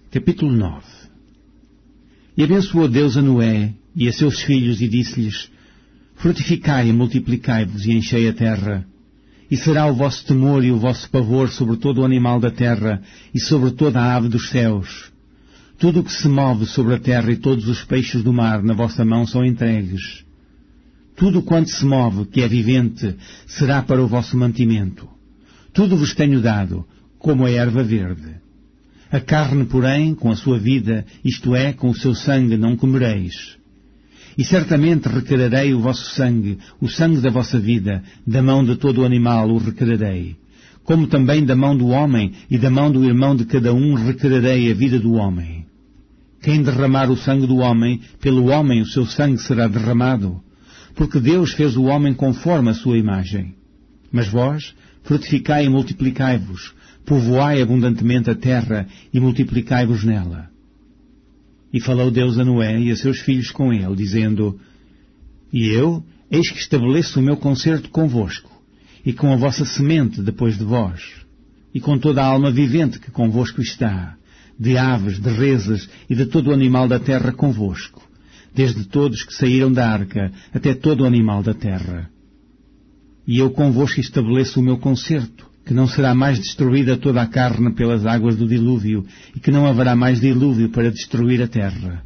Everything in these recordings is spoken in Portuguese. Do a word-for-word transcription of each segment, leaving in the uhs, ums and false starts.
Capítulo nove. E abençoou Deus a Noé e a seus filhos e disse-lhes: Frutificai e multiplicai-vos e enchei a terra. E será o vosso temor e o vosso pavor sobre todo o animal da terra e sobre toda a ave dos céus. Tudo o que se move sobre a terra e todos os peixes do mar na vossa mão são entregues. Tudo quanto se move, que é vivente, será para o vosso mantimento. Tudo vos tenho dado, como a erva verde. A carne, porém, com a sua vida, isto é, com o seu sangue, não comereis. E certamente requererei o vosso sangue, o sangue da vossa vida, da mão de todo o animal o requererei. Como também da mão do homem e da mão do irmão de cada um requererei a vida do homem. Quem derramar o sangue do homem, pelo homem o seu sangue será derramado, porque Deus fez o homem conforme a sua imagem. Mas vós, frutificai e multiplicai-vos, povoai abundantemente a terra e multiplicai-vos nela. E falou Deus a Noé e a seus filhos com ele, dizendo: E eu, eis que estabeleço o meu concerto convosco, e com a vossa semente depois de vós, e com toda a alma vivente que convosco está, de aves, de reses e de todo o animal da terra convosco, desde todos que saíram da arca até todo o animal da terra. E eu convosco estabeleço o meu concerto, que não será mais destruída toda a carne pelas águas do dilúvio, e que não haverá mais dilúvio para destruir a terra.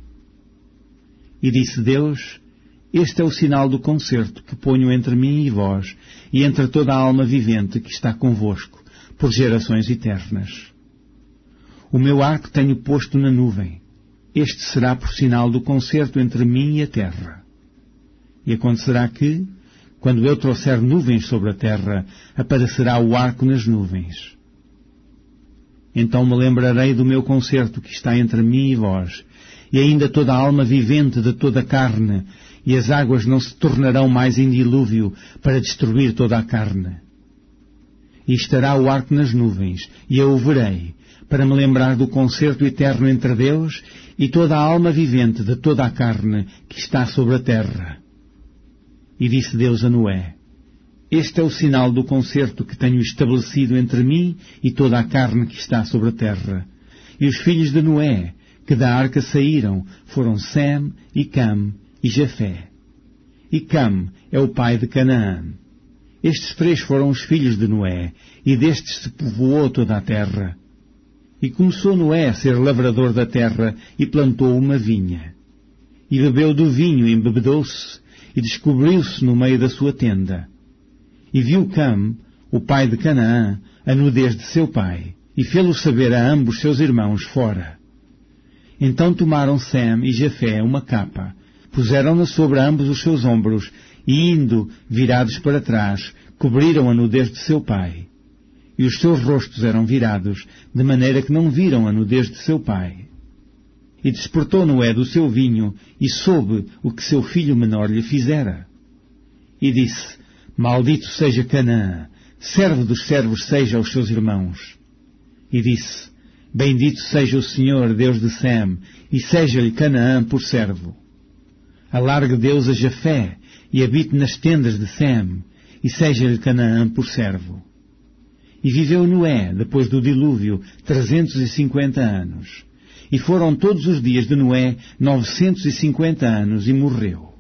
E disse Deus: Este é o sinal do concerto que ponho entre mim e vós, e entre toda a alma vivente que está convosco, por gerações eternas. O meu arco tenho posto na nuvem. Este será por sinal do concerto entre mim e a terra. E acontecerá que, quando eu trouxer nuvens sobre a terra, aparecerá o arco nas nuvens. Então me lembrarei do meu concerto que está entre mim e vós, e ainda toda a alma vivente de toda a carne, e as águas não se tornarão mais em dilúvio para destruir toda a carne. E estará o arco nas nuvens, e eu o verei, para me lembrar do concerto eterno entre Deus e toda a alma vivente de toda a carne que está sobre a terra. E disse Deus a Noé: Este é o sinal do concerto que tenho estabelecido entre mim e toda a carne que está sobre a terra. E os filhos de Noé, que da arca saíram, foram Sem, e Cam, e Jafé. E Cam é o pai de Canaã. Estes três foram os filhos de Noé, e destes se povoou toda a terra. E começou Noé a ser lavrador da terra, e plantou uma vinha. E bebeu do vinho, e embebedou-se, e descobriu-se no meio da sua tenda. E viu Cam, o pai de Canaã, a nudez de seu pai, e fê-lo saber a ambos seus irmãos fora. Então tomaram Sem e Jafé uma capa, puseram-na sobre ambos os seus ombros, e indo, virados para trás, cobriram a nudez de seu pai. E os seus rostos eram virados, de maneira que não viram a nudez de seu pai. E despertou Noé do seu vinho, e soube o que seu filho menor lhe fizera. E disse: Maldito seja Canaã, servo dos servos seja aos seus irmãos. E disse: Bendito seja o Senhor, Deus de Sem, e seja-lhe Canaã por servo. Alargue Deus a Jafé, e habite nas tendas de Sem, e seja-lhe Canaã por servo. E viveu Noé, depois do dilúvio, trezentos e cinquenta anos. E foram todos os dias de Noé novecentos e cinquenta anos, e morreu.